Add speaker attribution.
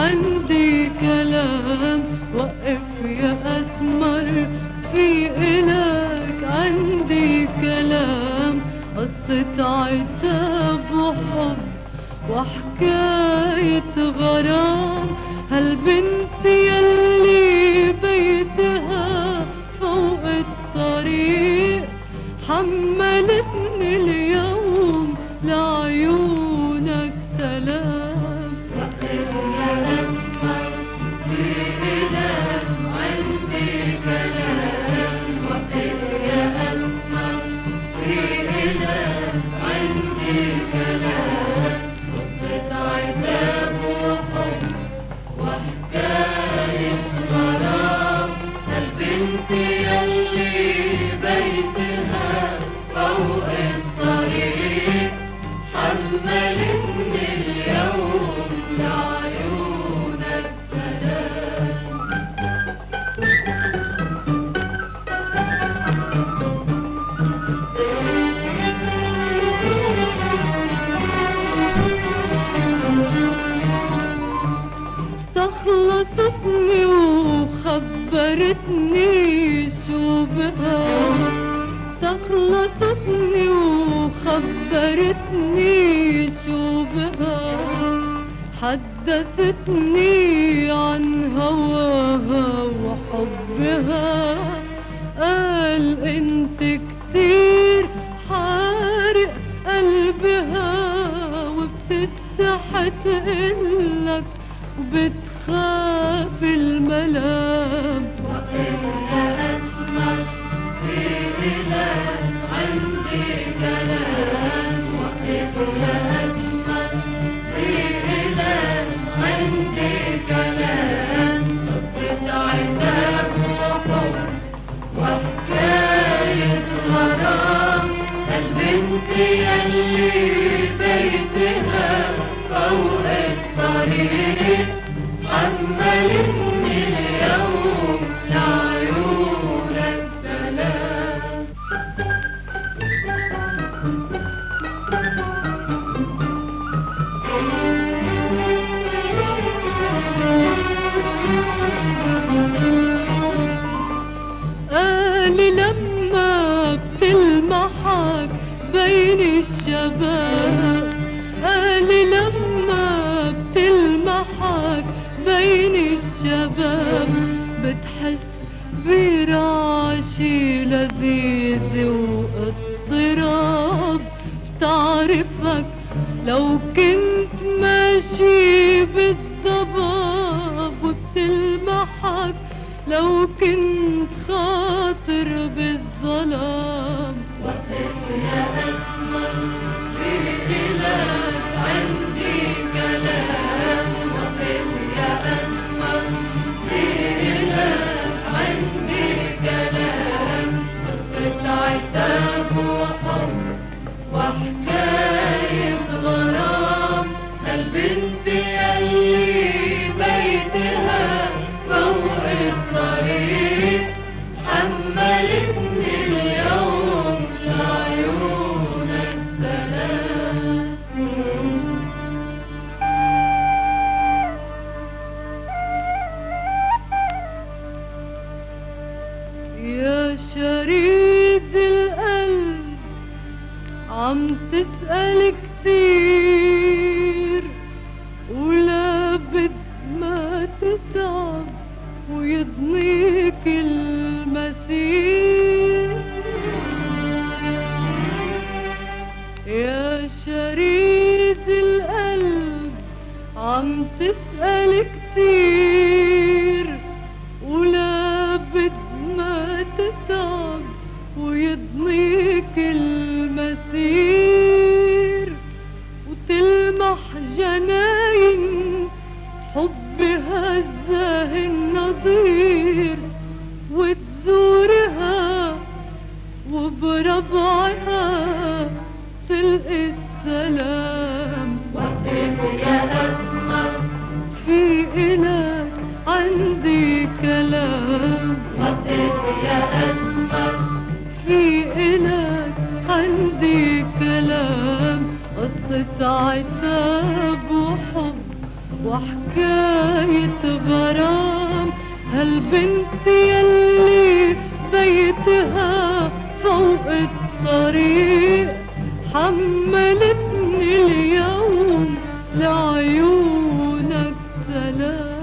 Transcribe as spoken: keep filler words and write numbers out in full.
Speaker 1: عندي كلام. وقف يا أسمر في إلك عندي كلام. قصة عتاب وحب وحكاية غرام. هالبنت يلي بيتها فوق الطريق حملتني اليوم لعيونك سلام. وقف يا أسمر في إلك عندي كلام. وقف يا أسمر في إلك عندي كلام. قصة عتاب وحب وحكاية غرام. هالبنت يلي بيتها فوق الطريق حملتني اليوم لعيونك سلام. استخلصتني وخبرتني شو بها. استخلصتني وخبرتني شو بها. حدثتني عن هواها وحبها. قال انت كتير حارق قلبها وبتستحي تقلك وبتخاف الملام. وقف يا أسمر في إلك عندي كلام. وقف يا أسمر في إلك عندي كلام. قصة عتاب وحب وحكاية غرام. البنت يلي بيتها فوق الطريق حملتني اليوم لعيونك سلام. قال لما بتلمحك بين الشباب. قال لما بتلمحك بين الشباب بتحس برعشي لذيذ واضطراب. بتعرفك لو كنت ماشي بالضباب. وبتلمحك لو كنت خاطر بالظلام. وقف يا أسمر في إلك عندي كلام. وقف يا أسمر في إلك عندي كلام. قصة عتاب وحب وحكاية غرام. البنت يلي بيتها فوق الطريق حملتني اليوم لعيونك سلام. يا شريد القلب عم تسأل كتير ولا بد ما تتعب ويضنيك المسير. يا شريد القلب عم تسأل كتير ولا بد ما تتعب ويضنيك المسير. وتلمح جناين حب هزاه النظير وتزورها وبربعها تلقي السلام. وقف يا أسمر في إلك عندي كلام. وقف يا أسمر في إلك عندي كلام. قصة عتاب وحب وحكاية غرام هالبنت يلي بيتها فوق الطريق حملتني اليوم لعيونك سلام.